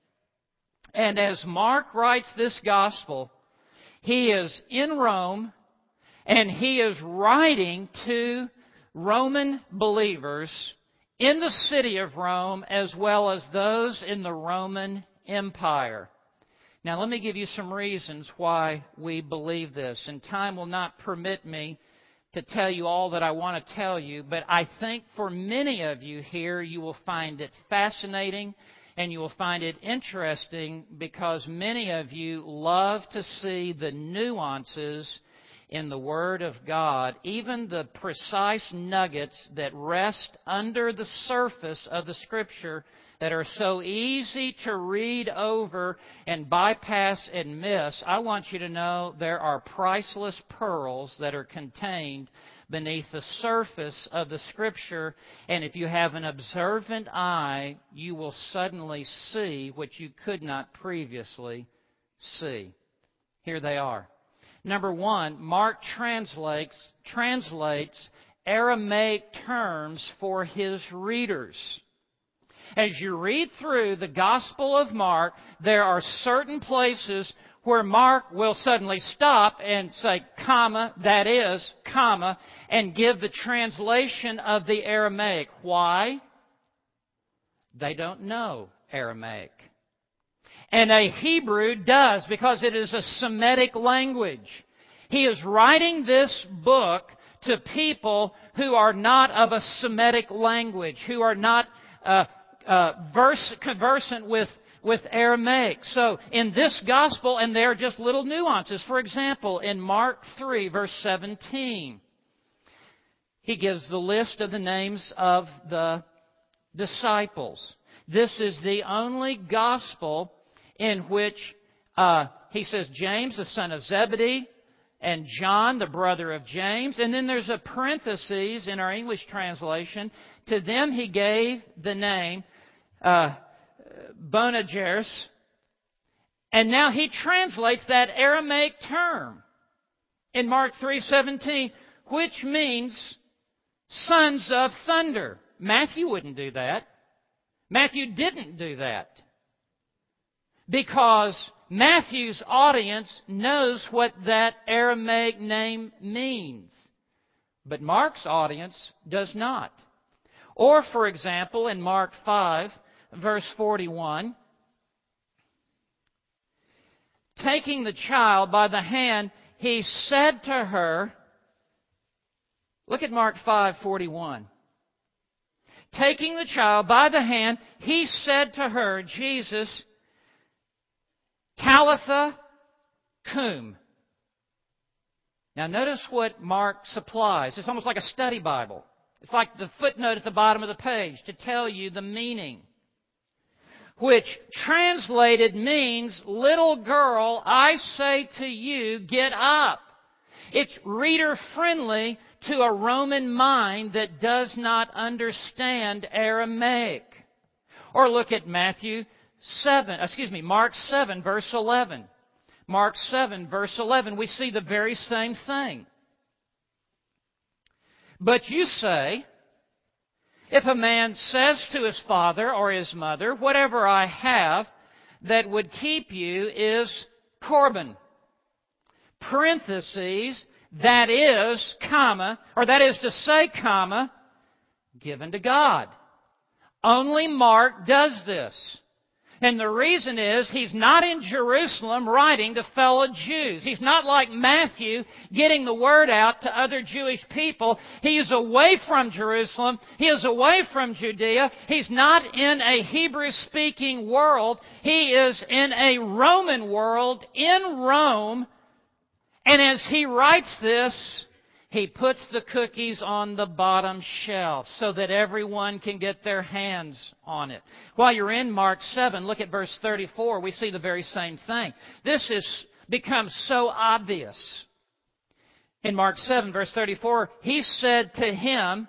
And as Mark writes this gospel, he is in Rome, and he is writing to Roman believers in the city of Rome, as well as those in the Roman Empire. Now, let me give you some reasons why we believe this. And time will not permit me to tell you all that I want to tell you, but I think for many of you here, you will find it fascinating and you will find it interesting, because many of you love to see the nuances in the Word of God, even the precise nuggets that rest under the surface of the Scripture that are so easy to read over and bypass and miss, I want you to know there are priceless pearls that are contained beneath the surface of the Scripture, and if you have an observant eye, you will suddenly see what you could not previously see. Here they are. Number one, Mark translates, translates Aramaic terms for his readers. As you read through the Gospel of Mark, there are certain places where Mark will suddenly stop and say, comma, that is, comma, and give the translation of the Aramaic. Why? They don't know Aramaic. And a Hebrew does, because it is a Semitic language. He is writing this book to people who are not of a Semitic language, who are not uh, uh, verse, conversant with, with Aramaic. So in this gospel, and there are just little nuances. For example, in Mark three, verse seventeen, he gives the list of the names of the disciples. This is the only gospel in which uh, he says James, the son of Zebedee, and John, the brother of James. And then there's a parenthesis in our English translation. To them he gave the name uh, Boanerges. And now he translates that Aramaic term in Mark three seventeen, which means sons of thunder. Matthew wouldn't do that. Matthew didn't do that. Because Matthew's audience knows what that Aramaic name means. But Mark's audience does not. Or, for example, in Mark five, verse forty-one, taking the child by the hand, he said to her, look at Mark five forty-one. Taking the child by the hand, he said to her, Jesus, Talitha cum. Now notice what Mark supplies. It's almost like a study Bible. It's like the footnote at the bottom of the page to tell you the meaning. Which translated means, little girl, I say to you, get up. It's reader friendly to a Roman mind that does not understand Aramaic. Or look at Matthew seven, excuse me, Mark seven, verse eleven. Mark seven, verse eleven, we see the very same thing. But you say, if a man says to his father or his mother, whatever I have that would keep you is Corban. Parentheses, that is, comma, or that is to say, comma, given to God. Only Mark does this. And the reason is he's not in Jerusalem writing to fellow Jews. He's not like Matthew getting the word out to other Jewish people. He is away from Jerusalem. He is away from Judea. He's not in a Hebrew-speaking world. He is in a Roman world in Rome. And as he writes this, he puts the cookies on the bottom shelf so that everyone can get their hands on it. While you're in Mark seven, look at verse thirty-four. We see the very same thing. This is becomes so obvious. In Mark seven, verse thirty-four, he said to him,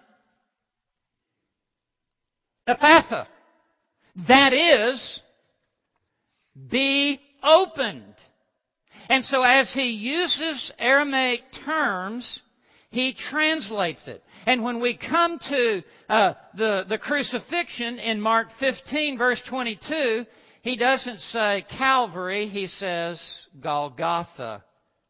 Ephatha, that is, be opened. And so as he uses Aramaic terms, he translates it. And when we come to uh, the, the crucifixion in Mark fifteen, verse twenty-two, he doesn't say Calvary, he says Golgotha.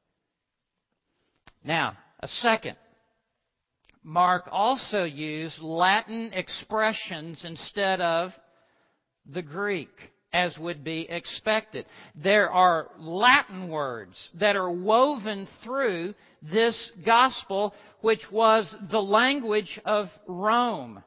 Now, a second. Mark also used Latin expressions instead of the Greek, as would be expected. There are Latin words that are woven through this gospel, which was the language of Rome.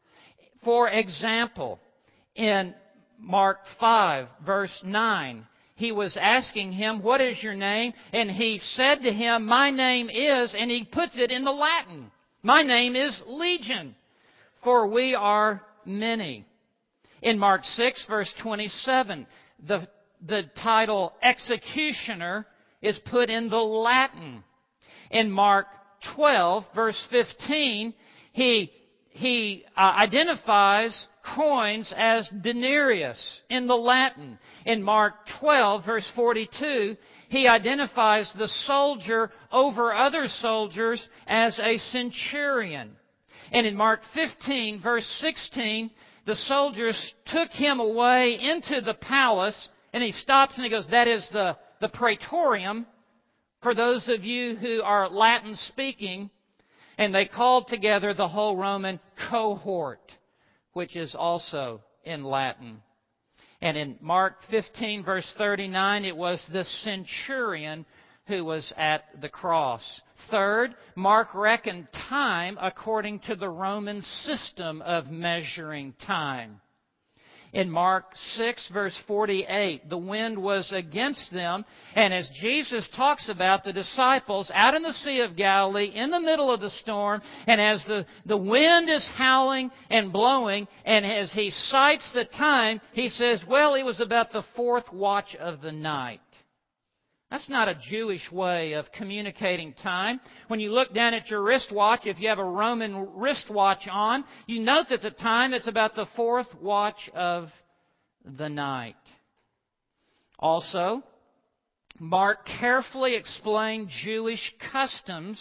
For example, in Mark five, verse nine, he was asking him, "What is your name?" And he said to him, "My name is," and he puts it in the Latin, "My name is Legion, for we are many." In Mark six, verse twenty-seven, the, the title executioner is put in the Latin. In Mark twelve, verse fifteen, he, he uh, identifies coins as denarius in the Latin. In Mark twelve, verse forty-two, he identifies the soldier over other soldiers as a centurion. And in Mark fifteen, verse sixteen, the soldiers took him away into the palace, and he stops and he goes, that is the, the praetorium, for those of you who are Latin speaking, and they called together the whole Roman cohort, which is also in Latin. And in Mark fifteen, verse thirty-nine, it was the centurion who was at the cross. Third, Mark reckoned time according to the Roman system of measuring time. In Mark six, verse forty-eight, the wind was against them, and as Jesus talks about the disciples out in the Sea of Galilee, in the middle of the storm, and as the, the wind is howling and blowing, and as he cites the time, he says, well, it was about the fourth watch of the night. That's not a Jewish way of communicating time. When you look down at your wristwatch, if you have a Roman wristwatch on, you note that the time it's about the fourth watch of the night. Also, Mark carefully explained Jewish customs,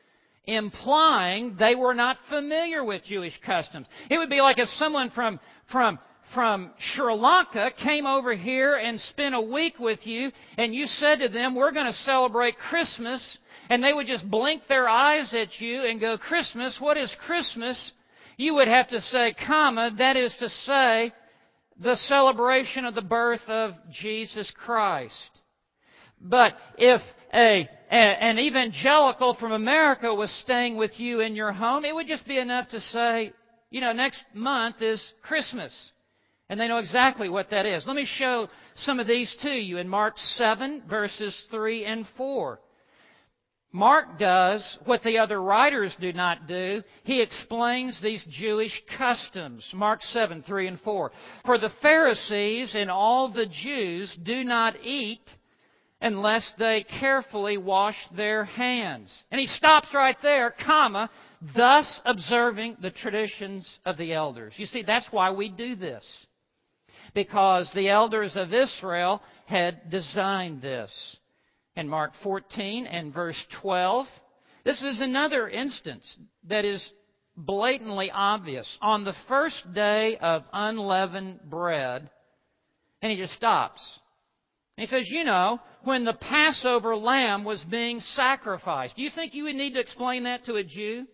implying they were not familiar with Jewish customs. It would be like if someone from from from Sri Lanka came over here and spent a week with you, and you said to them, we're going to celebrate Christmas, and they would just blink their eyes at you and go, Christmas? What is Christmas? You would have to say, comma, that is to say, the celebration of the birth of Jesus Christ. But if a, a an evangelical from America was staying with you in your home, it would just be enough to say, you know, next month is Christmas. And they know exactly what that is. Let me show some of these to you in Mark seven, verses three and four. Mark does what the other writers do not do. He explains these Jewish customs. Mark seven, three and four. For the Pharisees and all the Jews do not eat unless they carefully wash their hands. And he stops right there, comma, thus observing the traditions of the elders. You see, that's why we do this. Because the elders of Israel had designed this. In Mark fourteen and verse twelve, this is another instance that is blatantly obvious. On the first day of unleavened bread, and he just stops. And he says, you know, when the Passover lamb was being sacrificed. Do you think you would need to explain that to a Jew?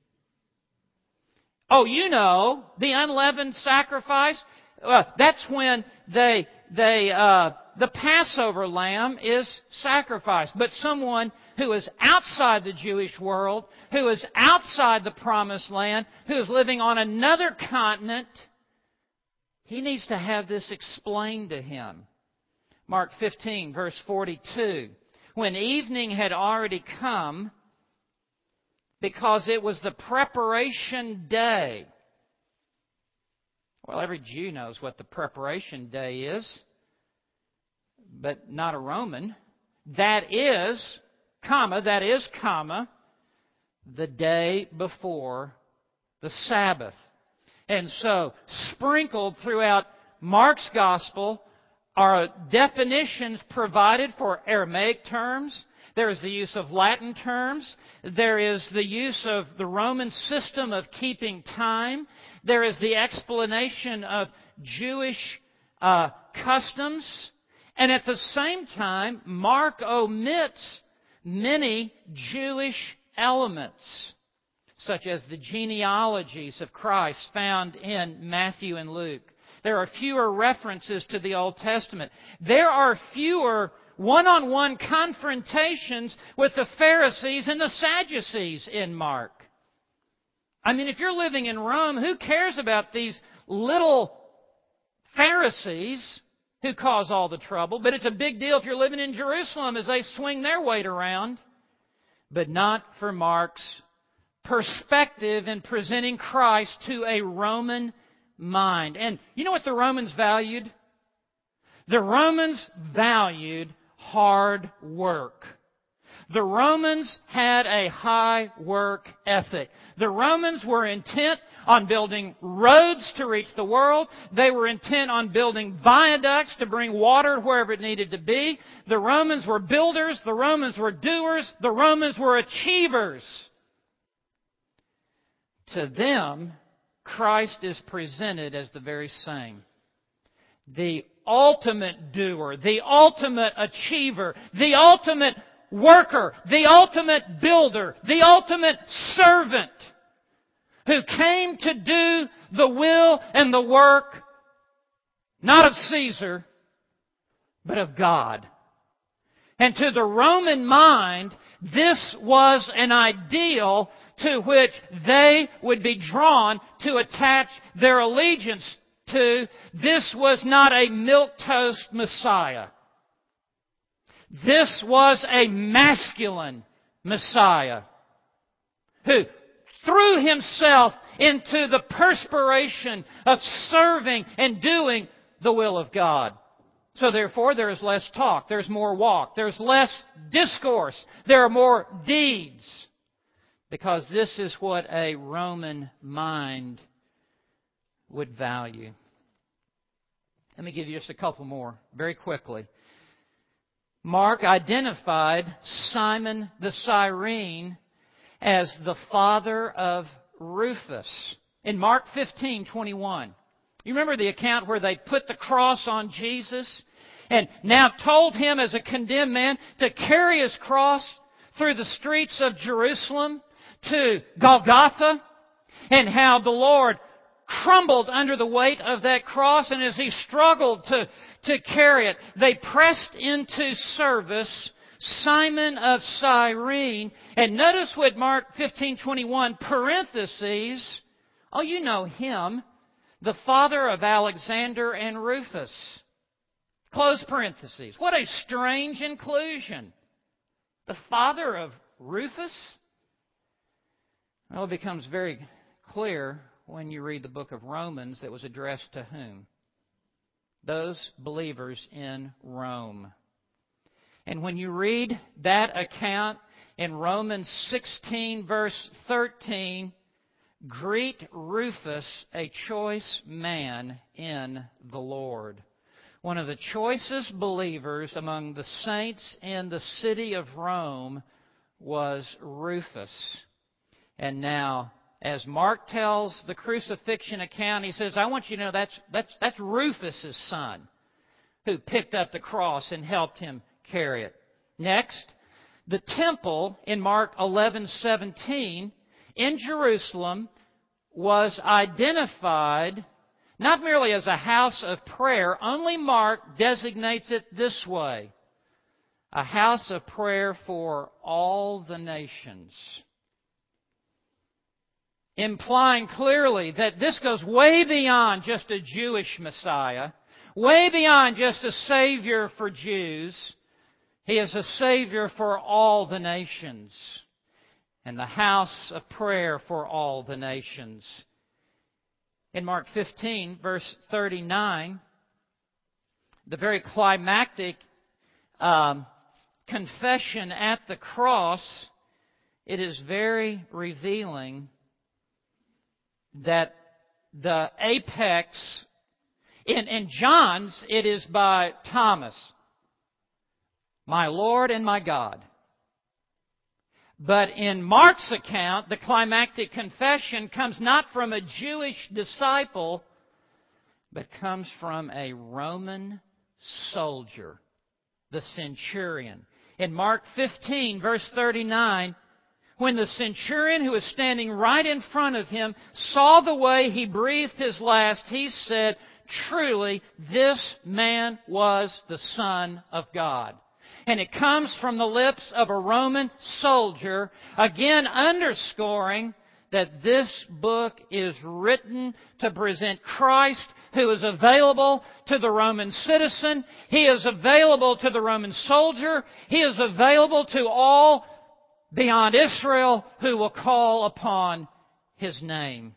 Oh, you know, the unleavened sacrifice? Uh, that's when they, they, uh, the Passover lamb is sacrificed. But someone who is outside the Jewish world, who is outside the Promised Land, who is living on another continent, he needs to have this explained to him. Mark fifteen, verse forty-two. When evening had already come, because it was the preparation day. Well, every Jew knows what the preparation day is, but not a Roman. That is, comma, that is, comma, the day before the Sabbath. And so, sprinkled throughout Mark's Gospel are definitions provided for Aramaic terms. There is the use of Latin terms. There is the use of the Roman system of keeping time. There is the explanation of Jewish uh, customs. And at the same time, Mark omits many Jewish elements, such as the genealogies of Christ found in Matthew and Luke. There are fewer references to the Old Testament. There are fewer one-on-one confrontations with the Pharisees and the Sadducees in Mark. I mean, if you're living in Rome, who cares about these little Pharisees who cause all the trouble. But it's a big deal if you're living in Jerusalem as they swing their weight around. But not for Mark's perspective in presenting Christ to a Roman mind. And you know what the Romans valued? The Romans valued hard work. The Romans had a high work ethic. The Romans were intent on building roads to reach the world. They were intent on building viaducts to bring water wherever it needed to be. The Romans were builders. The Romans were doers. The Romans were achievers. To them, Christ is presented as the very same. The ultimate doer, the ultimate achiever, the ultimate worker, the ultimate builder, the ultimate servant who came to do the will and the work not of Caesar, but of God. And to the Roman mind, this was an ideal to which they would be drawn to attach their allegiance to. This was not a milquetoast Messiah. This was a masculine Messiah who threw himself into the perspiration of serving and doing the will of God. So therefore, there is less talk. There's more walk. There's less discourse. There are more deeds. Because this is what a Roman mind would value. Let me give you just a couple more very quickly. Mark identified Simon the Cyrene as the father of Rufus. In Mark fifteen twenty-one. You remember the account where they put the cross on Jesus and now told him as a condemned man to carry his cross through the streets of Jerusalem to Golgotha, and how the Lord crumbled under the weight of that cross, and as he struggled to, to carry it, they pressed into service Simon of Cyrene. And notice what Mark fifteen twenty-one, parentheses, oh, you know him, the father of Alexander and Rufus. Close parentheses. What a strange inclusion. The father of Rufus? Well, it becomes very clear when you read the book of Romans that was addressed to whom? Those believers in Rome. And when you read that account in Romans sixteen verse thirteen, greet Rufus, a choice man in the Lord. One of the choicest believers among the saints in the city of Rome was Rufus. And now, as Mark tells the crucifixion account, he says, I want you to know that's, that's, that's Rufus' son who picked up the cross and helped him carry it. Next, the temple in Mark eleven seventeen in Jerusalem was identified not merely as a house of prayer. Only Mark designates it this way: a house of prayer for all the nations. Implying clearly that this goes way beyond just a Jewish Messiah, way beyond just a Savior for Jews. He is a Savior for all the nations, and the house of prayer for all the nations. In Mark fifteen, verse thirty-nine, the very climactic um, confession at the cross, it is very revealing that the apex, in, in John's, it is by Thomas, my Lord and my God. But in Mark's account, the climactic confession comes not from a Jewish disciple, but comes from a Roman soldier, the centurion. In Mark fifteen, verse thirty-nine, when the centurion who was standing right in front of him saw the way he breathed his last, he said, truly, this man was the Son of God. And it comes from the lips of a Roman soldier, again underscoring that this book is written to present Christ, who is available to the Roman citizen. He is available to the Roman soldier. He is available to all beyond Israel who will call upon His name.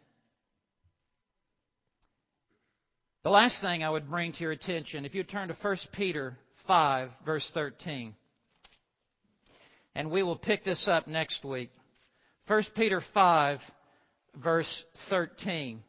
The last thing I would bring to your attention, if you turn to First Peter five, verse thirteen. And we will pick this up next week. First Peter five, verse thirteen.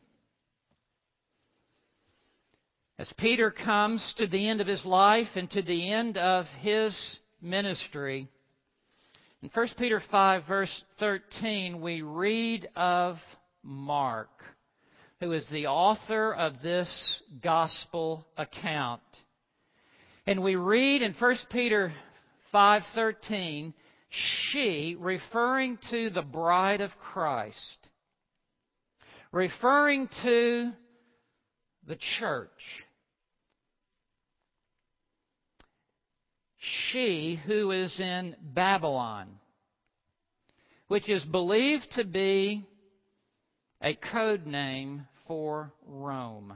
As Peter comes to the end of his life and to the end of his ministry, in First Peter five, verse thirteen, we read of Mark, who is the author of this gospel account. And we read in First Peter five thirteen, she, referring to the bride of Christ, referring to the church, she who is in Babylon, which is believed to be a code name for Rome.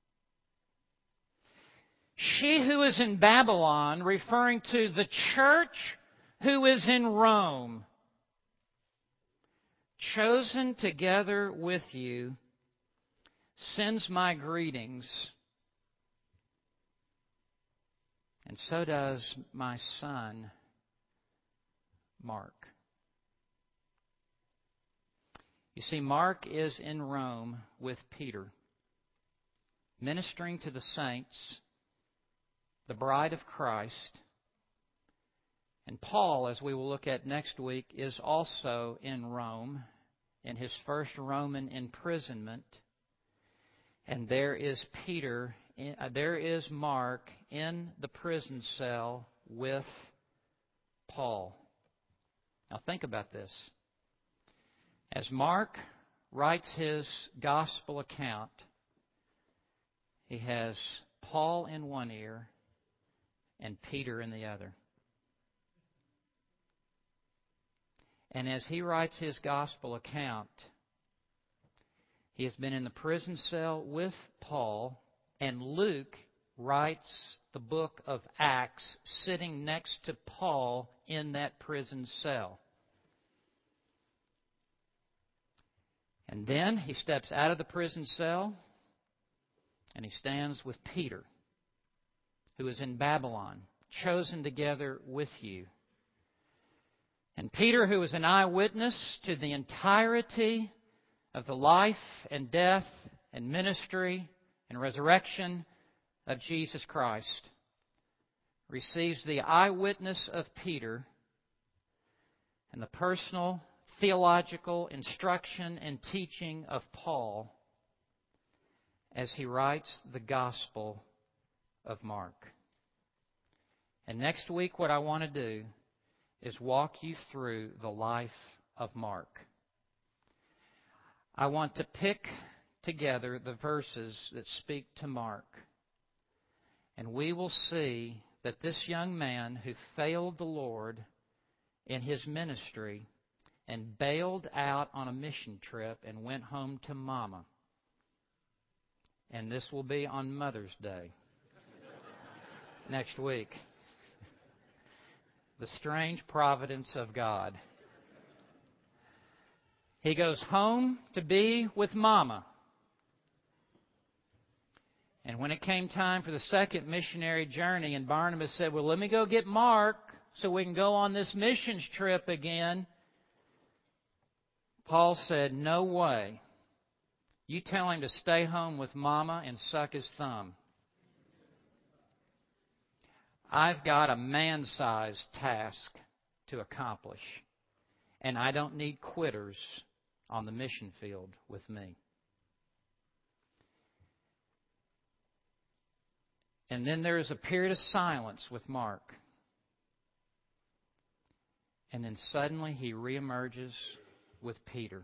She who is in Babylon, referring to the church who is in Rome, chosen together with you, sends my greetings, and so does my son, Mark. You see, Mark is in Rome with Peter, ministering to the saints, the bride of Christ. And Paul, as we will look at next week, is also in Rome in his first Roman imprisonment. And there is Peter, uh, there is Mark in the prison cell with Paul. Now think about this. As Mark writes his gospel account, he has Paul in one ear and Peter in the other. And as he writes his gospel account, he has been in the prison cell with Paul, and Luke writes the book of Acts sitting next to Paul in that prison cell. And then he steps out of the prison cell and he stands with Peter, who is in Babylon, chosen together with you. And Peter, who is an eyewitness to the entirety of the life and death and ministry and resurrection of Jesus Christ, receives the eyewitness of Peter and the personal theological instruction and teaching of Paul as he writes the Gospel of Mark. And next week what I want to do is walk you through the life of Mark. I want to pick together the verses that speak to Mark. And we will see that this young man who failed the Lord in his ministry and bailed out on a mission trip and went home to Mama. And this will be on Mother's Day next week. The strange providence of God. He goes home to be with Mama. And when it came time for the second missionary journey, and Barnabas said, well, let me go get Mark so we can go on this missions trip again, Paul said, no way. You tell him to stay home with Mama and suck his thumb. I've got a man-sized task to accomplish, and I don't need quitters on the mission field with me. And then there is a period of silence with Mark. And then suddenly he reemerges with Peter.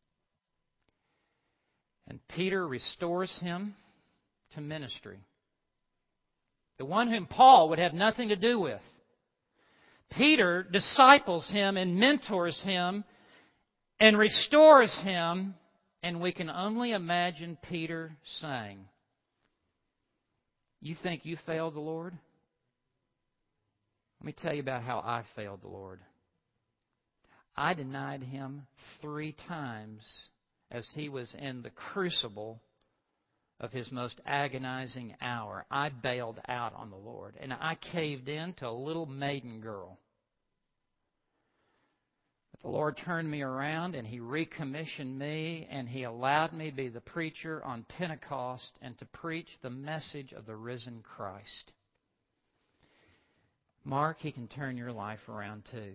And Peter restores him to ministry. The one whom Paul would have nothing to do with. Peter disciples him and mentors him and restores him. And we can only imagine Peter saying, "You think you failed the Lord? Let me tell you about how I failed the Lord. I denied Him three times as He was in the crucible of His most agonizing hour. I bailed out on the Lord, and I caved in to a little maiden girl. But the Lord turned me around, and He recommissioned me, and He allowed me to be the preacher on Pentecost and to preach the message of the risen Christ. Mark, He can turn your life around too.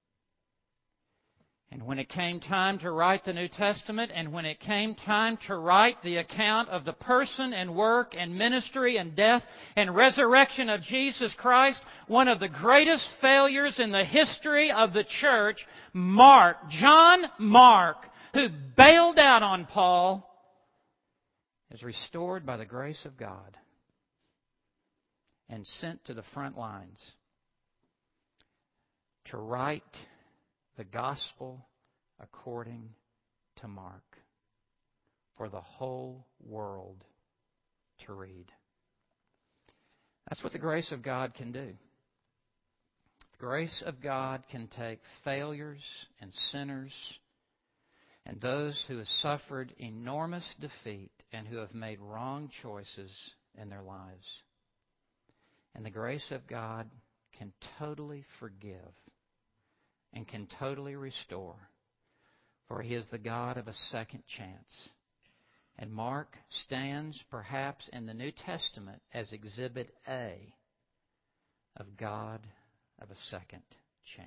And when it came time to write the New Testament, and when it came time to write the account of the person and work and ministry and death and resurrection of Jesus Christ, one of the greatest failures in the history of the church, Mark, John Mark, who bailed out on Paul, is restored by the grace of God and sent to the front lines to write the gospel according to Mark for the whole world to read. That's what the grace of God can do. The grace of God can take failures and sinners and those who have suffered enormous defeat and who have made wrong choices in their lives. And the grace of God can totally forgive and can totally restore, for He is the God of a second chance. And Mark stands perhaps in the New Testament as Exhibit A of God of a second chance.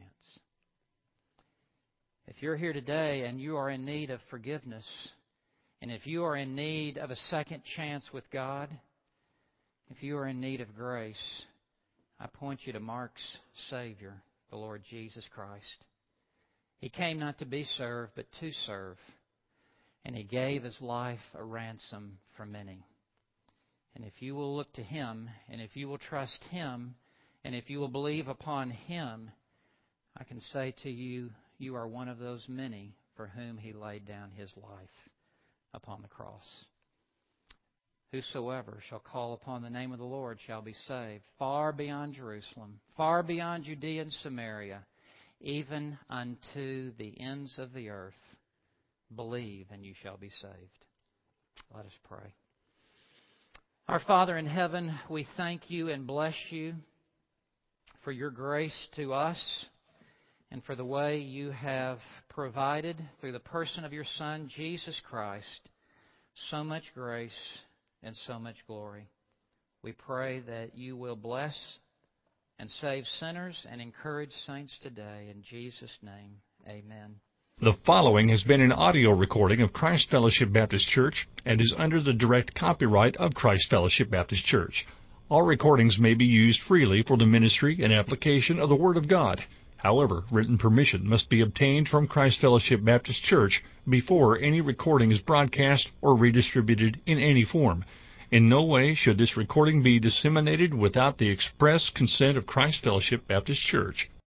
If you're here today and you are in need of forgiveness, and if you are in need of a second chance with God, if you are in need of grace, I point you to Mark's Savior, the Lord Jesus Christ. He came not to be served, but to serve. And He gave His life a ransom for many. And if you will look to Him, and if you will trust Him, and if you will believe upon Him, I can say to you, you are one of those many for whom He laid down His life upon the cross. Whosoever shall call upon the name of the Lord shall be saved, far beyond Jerusalem, far beyond Judea and Samaria, even unto the ends of the earth. Believe, and you shall be saved. Let us pray. Our Father in heaven, we thank You and bless You for Your grace to us and for the way You have provided through the person of Your Son, Jesus Christ, so much grace and so much glory. We pray that You will bless and save sinners and encourage saints today. In Jesus' name, amen. The following has been an audio recording of Christ Fellowship Baptist Church and is under the direct copyright of Christ Fellowship Baptist Church. All recordings may be used freely for the ministry and application of the Word of God. However, written permission must be obtained from Christ Fellowship Baptist Church before any recording is broadcast or redistributed in any form. In no way should this recording be disseminated without the express consent of Christ Fellowship Baptist Church.